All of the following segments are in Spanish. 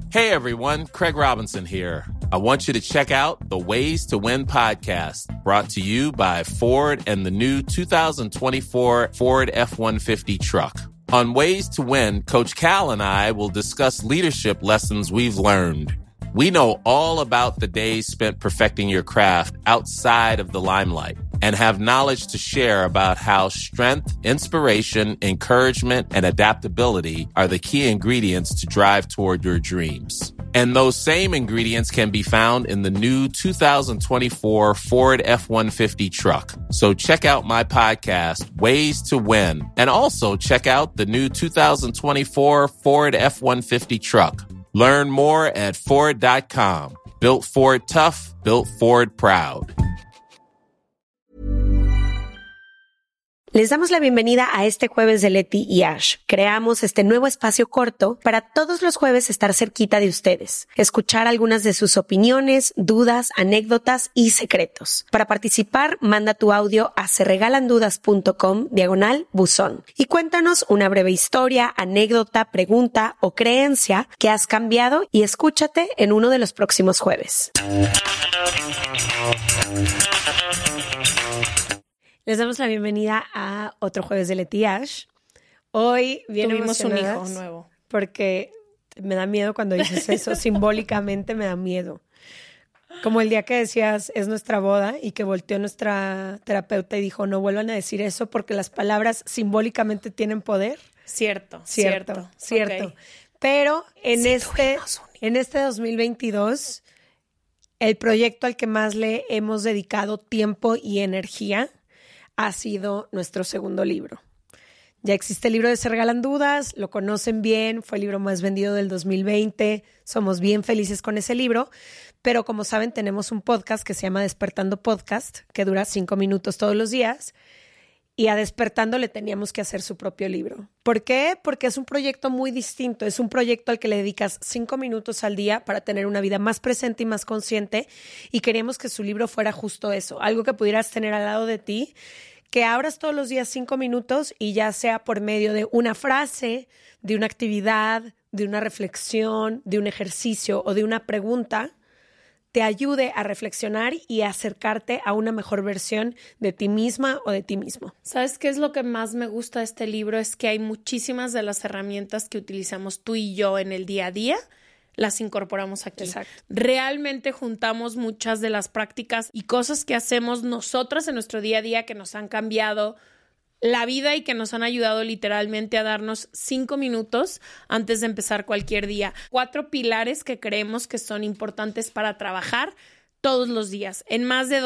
Hey everyone, Craig Robinson here. I want you to check out the Ways to Win podcast, brought to you by Ford and the new 2024 Ford F-150 truck. On Ways to Win, Coach Cal and I will discuss leadership lessons we've learned. We know all about the days spent perfecting your craft outside of the limelight and have knowledge to share about how strength, inspiration, encouragement, and adaptability are the key ingredients to drive toward your dreams. And those same ingredients can be found in the new 2024 Ford F-150 truck. So check out my podcast, Ways to Win, and also check out the new 2024 Ford F-150 truck. Learn more at Ford.com. Built Ford tough, built Ford proud. Les damos la bienvenida a este jueves de Leti y Ash. Creamos este nuevo espacio corto para todos los jueves estar cerquita de ustedes, escuchar algunas de sus opiniones, dudas, anécdotas y secretos. Para participar, manda tu audio a seregalandudas.com/buzón y cuéntanos una breve historia, anécdota, pregunta o creencia que has cambiado y escúchate en uno de los próximos jueves. Les damos la bienvenida a otro jueves de Leti y Ash. Hoy tuvimos un hijo nuevo. Porque me da miedo cuando dices eso, simbólicamente me da miedo. Como el día que decías, es nuestra boda, y que volteó nuestra terapeuta y dijo, no vuelvan a decir eso porque las palabras simbólicamente tienen poder. Cierto. Okay. Pero en este 2022, el proyecto al que más le hemos dedicado tiempo y energía ha sido nuestro segundo libro. Ya existe el libro de Se Regalan Dudas, lo conocen bien, fue el libro más vendido del 2020, somos bien felices con ese libro, pero como saben tenemos un podcast que se llama Despertando Podcast, que dura 5 minutos todos los días, y a Despertando le teníamos que hacer su propio libro. ¿Por qué? Porque es un proyecto muy distinto, es un proyecto al que le dedicas 5 minutos al día para tener una vida más presente y más consciente, y queríamos que su libro fuera justo eso, algo que pudieras tener al lado de ti, que abras todos los días 5 minutos y ya sea por medio de una frase, de una actividad, de una reflexión, de un ejercicio o de una pregunta, te ayude a reflexionar y a acercarte a una mejor versión de ti misma o de ti mismo. ¿Sabes qué es lo que más me gusta de este libro? Es que hay muchísimas de las herramientas que utilizamos tú y yo en el día a día, las incorporamos aquí. Exacto. Realmente juntamos muchas de las prácticas y cosas que hacemos nosotras en nuestro día a día que nos han cambiado la vida y que nos han ayudado literalmente a darnos 5 minutos antes de empezar cualquier día. 4 pilares que creemos que son importantes para trabajar todos los días. En más de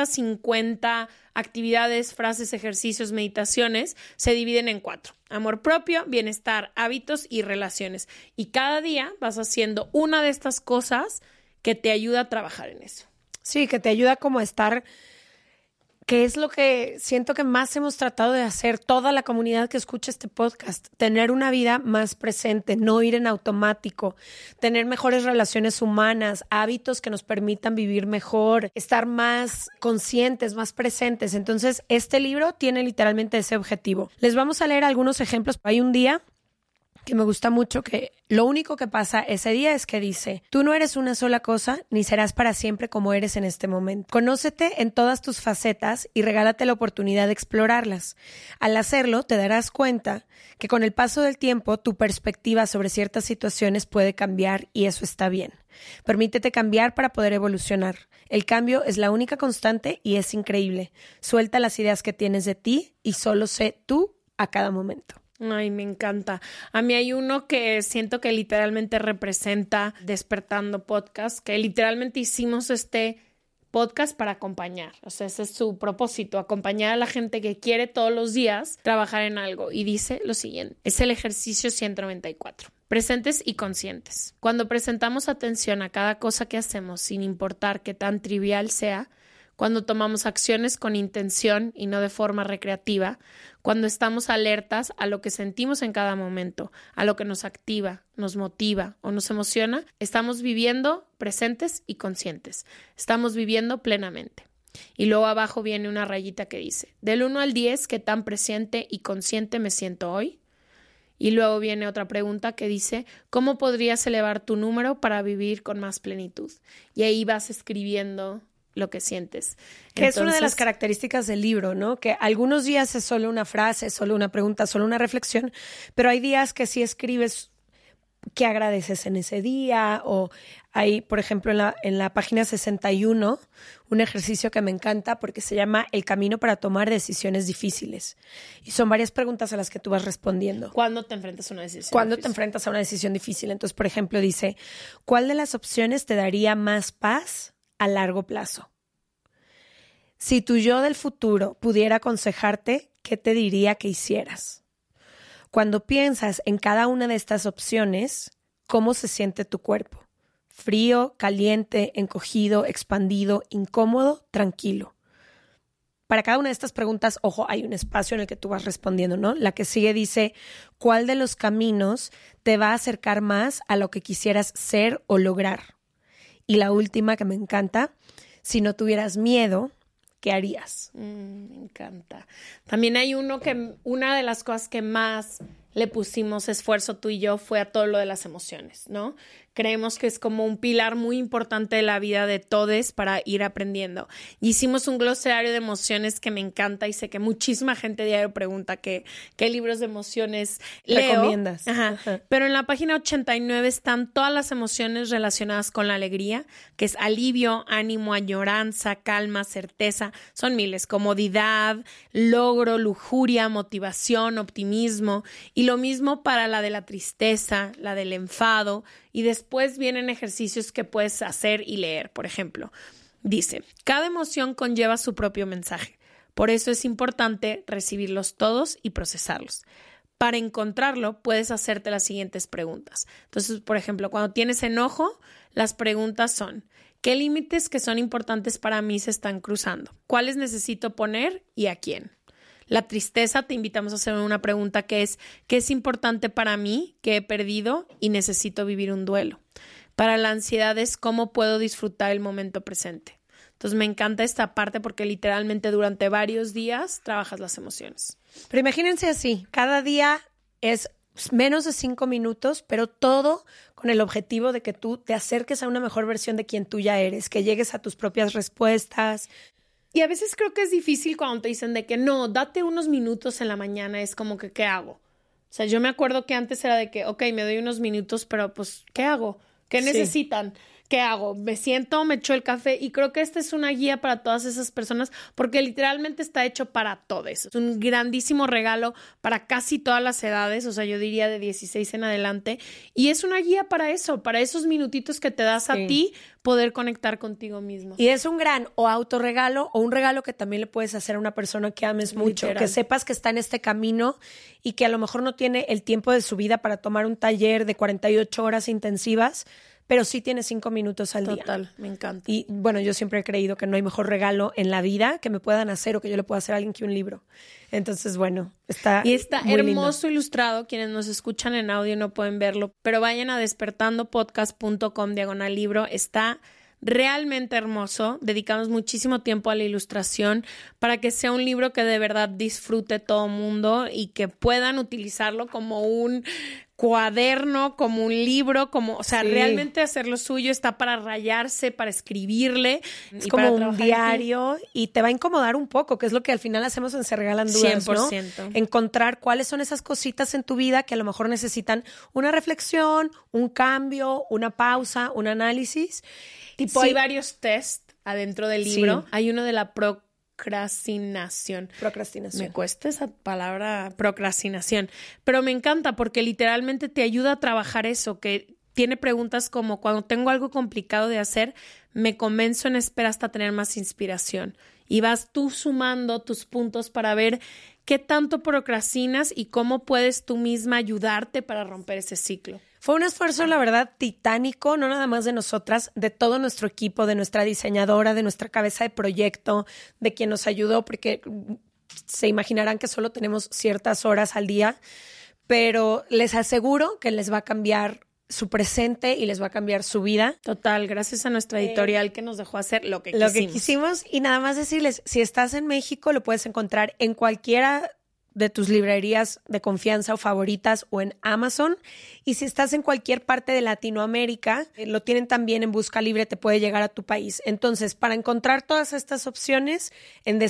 250 actividades, frases, ejercicios, meditaciones, se dividen en 4. Amor propio, bienestar, hábitos y relaciones. Y cada día vas haciendo una de estas cosas que te ayuda a trabajar en eso. Sí, que te ayuda como a estar, que es lo que siento que más hemos tratado de hacer toda la comunidad que escucha este podcast, tener una vida más presente, no ir en automático, tener mejores relaciones humanas, hábitos que nos permitan vivir mejor, estar más conscientes, más presentes. Entonces, este libro tiene literalmente ese objetivo. Les vamos a leer algunos ejemplos. Hay un día que me gusta mucho, que lo único que pasa ese día es que dice, tú no eres una sola cosa, ni serás para siempre como eres en este momento. Conócete en todas tus facetas y regálate la oportunidad de explorarlas. Al hacerlo, te darás cuenta que con el paso del tiempo, tu perspectiva sobre ciertas situaciones puede cambiar y eso está bien. Permítete cambiar para poder evolucionar. El cambio es la única constante y es increíble. Suelta las ideas que tienes de ti y solo sé tú a cada momento. Ay, me encanta. A mí hay uno que siento que literalmente representa Despertando Podcast, que literalmente hicimos este podcast para acompañar. O sea, ese es su propósito, acompañar a la gente que quiere todos los días trabajar en algo. Y dice lo siguiente, es el ejercicio 194. Presentes y conscientes. Cuando prestamos atención a cada cosa que hacemos, sin importar qué tan trivial sea, cuando tomamos acciones con intención y no de forma recreativa, cuando estamos alertas a lo que sentimos en cada momento, a lo que nos activa, nos motiva o nos emociona, estamos viviendo presentes y conscientes. Estamos viviendo plenamente. Y luego abajo viene una rayita que dice, del 1 al 10, ¿qué tan presente y consciente me siento hoy? Y luego viene otra pregunta que dice, ¿cómo podrías elevar tu número para vivir con más plenitud? Y ahí vas escribiendo lo que sientes. Que es una de las características del libro, ¿no? Que algunos días es solo una frase, solo una pregunta, solo una reflexión, pero hay días que sí escribes qué agradeces en ese día, o hay, por ejemplo, en la página 61, un ejercicio que me encanta porque se llama El camino para tomar decisiones difíciles. Y son varias preguntas a las que tú vas respondiendo. ¿Cuándo te enfrentas a una decisión ¿Cuándo difícil? te enfrentas a una decisión difícil? Entonces, por ejemplo, dice, ¿cuál de las opciones te daría más paz a largo plazo? Si tu yo del futuro pudiera aconsejarte, ¿qué te diría que hicieras? Cuando piensas en cada una de estas opciones, ¿cómo se siente tu cuerpo? Frío, caliente, encogido, expandido, incómodo, tranquilo. Para cada una de estas preguntas, ojo, hay un espacio en el que tú vas respondiendo, ¿no? La que sigue dice, ¿cuál de los caminos te va a acercar más a lo que quisieras ser o lograr? Y la última que me encanta, si no tuvieras miedo, ¿qué harías? Me encanta. También hay una de las cosas que más le pusimos esfuerzo tú y yo fue a todo lo de las emociones, ¿no? Creemos que es como un pilar muy importante de la vida de todos para ir aprendiendo. Y hicimos un glosario de emociones que me encanta y sé que muchísima gente diario pregunta qué libros de emociones leo. ¿Recomiendas? Ajá. Pero en la página 89 están todas las emociones relacionadas con la alegría, que es alivio, ánimo, añoranza, calma, certeza. Son miles, comodidad, logro, lujuria, motivación, optimismo. Y lo mismo para la de la tristeza, la del enfado. Y después vienen ejercicios que puedes hacer y leer. Por ejemplo, dice, cada emoción conlleva su propio mensaje. Por eso es importante recibirlos todos y procesarlos. Para encontrarlo, puedes hacerte las siguientes preguntas. Entonces, por ejemplo, cuando tienes enojo, las preguntas son, ¿qué límites que son importantes para mí se están cruzando? ¿Cuáles necesito poner y a quién? La tristeza, te invitamos a hacer una pregunta que es, ¿qué es importante para mí que he perdido y necesito vivir un duelo? Para la ansiedad es, ¿cómo puedo disfrutar el momento presente? Entonces me encanta esta parte porque literalmente durante varios días trabajas las emociones. Pero imagínense así, cada día es menos de 5 minutos, pero todo con el objetivo de que tú te acerques a una mejor versión de quien tú ya eres, que llegues a tus propias respuestas. Y a veces creo que es difícil cuando te dicen de que no, date unos minutos en la mañana, es como que, ¿qué hago? O sea, yo me acuerdo que antes era de que, ok, me doy unos minutos, pero pues, ¿qué hago? ¿Qué necesitan? ¿Qué hago? Me siento, me echo el café y creo que esta es una guía para todas esas personas porque literalmente está hecho para todos. Es un grandísimo regalo para casi todas las edades, o sea, yo diría de 16 en adelante y es una guía para eso, para esos minutitos que te das a ti poder conectar contigo mismo. Y es un gran o autorregalo o un regalo que también le puedes hacer a una persona que ames mucho, literal, que sepas que está en este camino y que a lo mejor no tiene el tiempo de su vida para tomar un taller de 48 horas intensivas, pero sí tiene 5 minutos al día. Total, me encanta. Y bueno, yo siempre he creído que no hay mejor regalo en la vida que me puedan hacer o que yo le pueda hacer a alguien que un libro. Entonces, bueno, está y está muy hermoso lindo. Ilustrado. Quienes nos escuchan en audio no pueden verlo, pero vayan a despertandopodcast.com/libro. Está realmente hermoso. Dedicamos muchísimo tiempo a la ilustración para que sea un libro que de verdad disfrute todo el mundo y que puedan utilizarlo como un cuaderno, como un libro, como, o sea, realmente hacerlo suyo. Está para rayarse, para escribirle. Es como un diario y te va a incomodar un poco, que es lo que al final hacemos en Se Regalan Dudas, 100%. ¿no? Encontrar cuáles son esas cositas en tu vida que a lo mejor necesitan una reflexión, un cambio, una pausa, un análisis. Tipo, hay varios test adentro del libro. Hay uno de la procrastinación. Me cuesta esa palabra, procrastinación. Pero me encanta porque literalmente te ayuda a trabajar eso, que tiene preguntas como cuando tengo algo complicado de hacer, me convenzo en espera hasta tener más inspiración. Y vas tú sumando tus puntos para ver qué tanto procrastinas y cómo puedes tú misma ayudarte para romper ese ciclo. Fue un esfuerzo, la verdad, titánico, no nada más de nosotras, de todo nuestro equipo, de nuestra diseñadora, de nuestra cabeza de proyecto, de quien nos ayudó, porque se imaginarán que solo tenemos ciertas horas al día, pero les aseguro que les va a cambiar su presente y les va a cambiar su vida. Total, gracias a nuestra editorial que nos dejó hacer lo que quisimos. Y nada más decirles, si estás en México, lo puedes encontrar en cualquiera de tus librerías de confianza o favoritas o en Amazon. Y si estás en cualquier parte de Latinoamérica, lo tienen también en Busca Libre, te puede llegar a tu país. Entonces, para encontrar todas estas opciones, en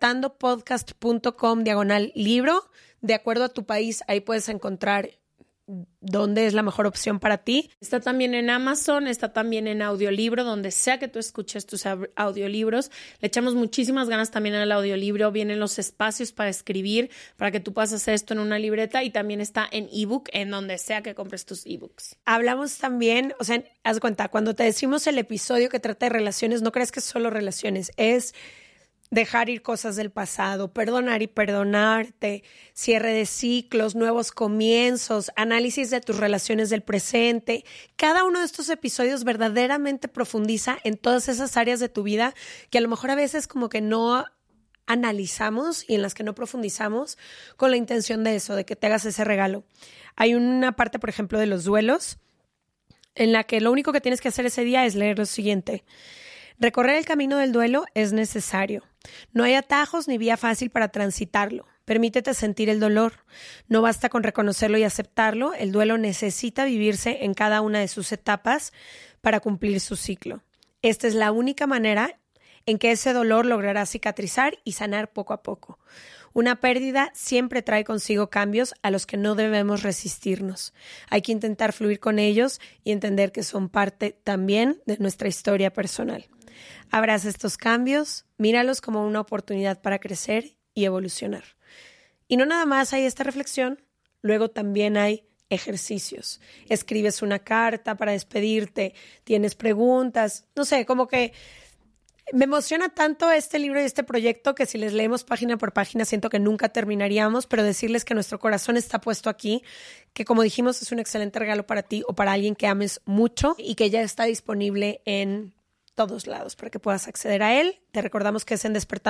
despertandopodcast.com/libro, de acuerdo a tu país, ahí puedes encontrar dónde es la mejor opción para ti. Está también en Amazon, está también en audiolibro, donde sea que tú escuches tus audiolibros. Le echamos muchísimas ganas también al audiolibro. Vienen los espacios para escribir, para que tú puedas hacer esto en una libreta, y también está en ebook, en donde sea que compres tus ebooks. Hablamos también, o sea, haz cuenta, cuando te decimos el episodio que trata de relaciones, no creas que es solo relaciones, es dejar ir cosas del pasado, perdonar y perdonarte, cierre de ciclos, nuevos comienzos, análisis de tus relaciones del presente. Cada uno de estos episodios verdaderamente profundiza en todas esas áreas de tu vida que a lo mejor a veces como que no analizamos y en las que no profundizamos, con la intención de eso, de que te hagas ese regalo. Hay una parte, por ejemplo, de los duelos, en la que lo único que tienes que hacer ese día es leer lo siguiente: recorrer el camino del duelo es necesario. No hay atajos ni vía fácil para transitarlo. Permítete sentir el dolor. No basta con reconocerlo y aceptarlo. El duelo necesita vivirse en cada una de sus etapas para cumplir su ciclo. Esta es la única manera en que ese dolor logrará cicatrizar y sanar poco a poco. Una pérdida siempre trae consigo cambios a los que no debemos resistirnos. Hay que intentar fluir con ellos y entender que son parte también de nuestra historia personal. Abraza estos cambios, míralos como una oportunidad para crecer y evolucionar. Y no nada más hay esta reflexión, luego también hay ejercicios. Escribes una carta para despedirte, tienes preguntas, no sé, como que me emociona tanto este libro y este proyecto que si les leemos página por página siento que nunca terminaríamos, pero decirles que nuestro corazón está puesto aquí, que como dijimos es un excelente regalo para ti o para alguien que ames mucho y que ya está disponible en todos lados para que puedas acceder a él. Te recordamos que es en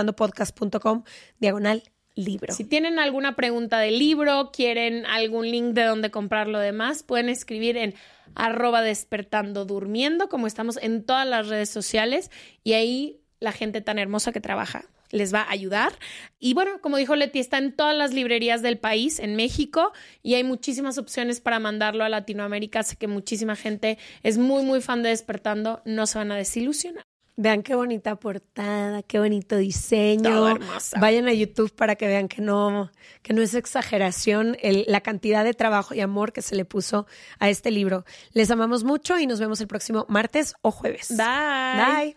despertandopodcast.com/libro. Si tienen alguna pregunta del libro, quieren algún link de dónde comprarlo, demás, pueden escribir en @despertandodurmiendo, como estamos en todas las redes sociales, y ahí la gente tan hermosa que trabaja les va a ayudar. Y bueno, como dijo Leti, está en todas las librerías del país, en México, y hay muchísimas opciones para mandarlo a Latinoamérica. Sé que muchísima gente es muy, muy fan de Despertando. No se van a desilusionar. Vean qué bonita portada, qué bonito diseño. Todo hermoso. Vayan a YouTube para que vean que no es exageración la cantidad de trabajo y amor que se le puso a este libro. Les amamos mucho y nos vemos el próximo martes o jueves. Bye. Bye.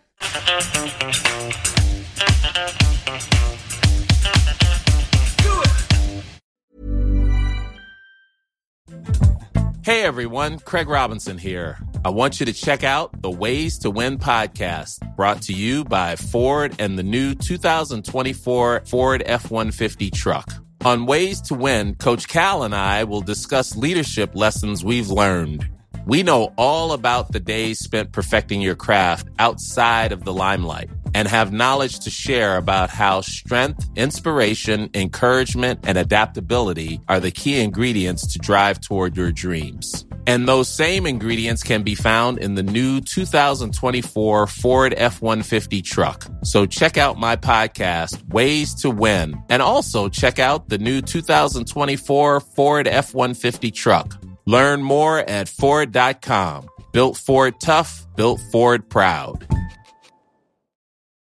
Hey everyone, Craig Robinson here. I want you to check out the Ways to Win podcast, brought to you by Ford and the new 2024 Ford F-150 truck. On Ways to Win, Coach Cal and I will discuss leadership lessons we've learned. We know all about the days spent perfecting your craft outside of the limelight and have knowledge to share about how strength, inspiration, encouragement, and adaptability are the key ingredients to drive toward your dreams. And those same ingredients can be found in the new 2024 Ford F-150 truck. So check out my podcast, Ways to Win, and also check out the new 2024 Ford F-150 truck. Learn more at Ford.com. Built Ford tough, built Ford proud.